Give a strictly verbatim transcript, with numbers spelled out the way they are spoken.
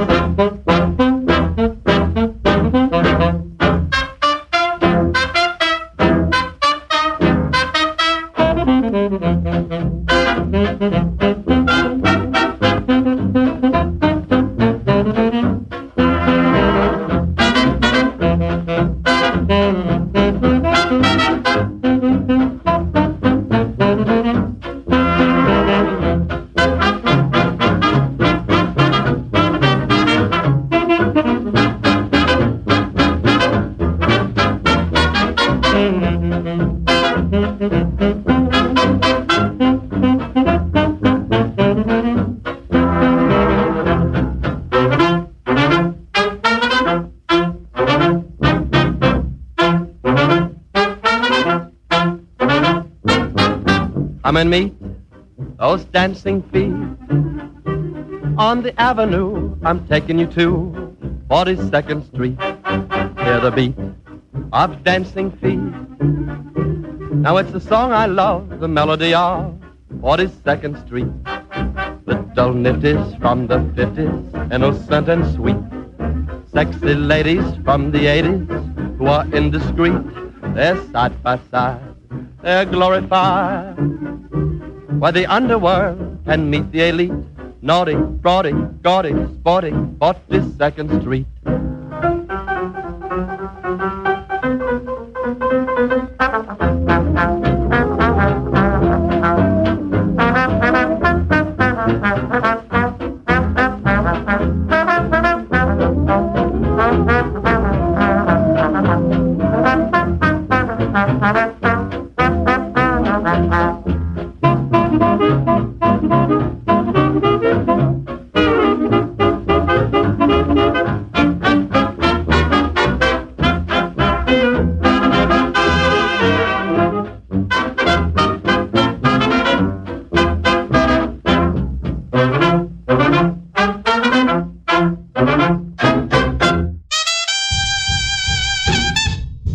Come and meet those dancing feet on the avenue I'm taking you to, forty-second Street. Hear the beat of dancing feet. Now it's the song I love, the melody of forty-second Street. Little nifties from the fifties, innocent and sweet. Sexy ladies from the eighties who are indiscreet. They're side by side, they're glorified, where the underworld can meet the elite. Naughty, fraudy, gaudy, sporty, forty-second Street.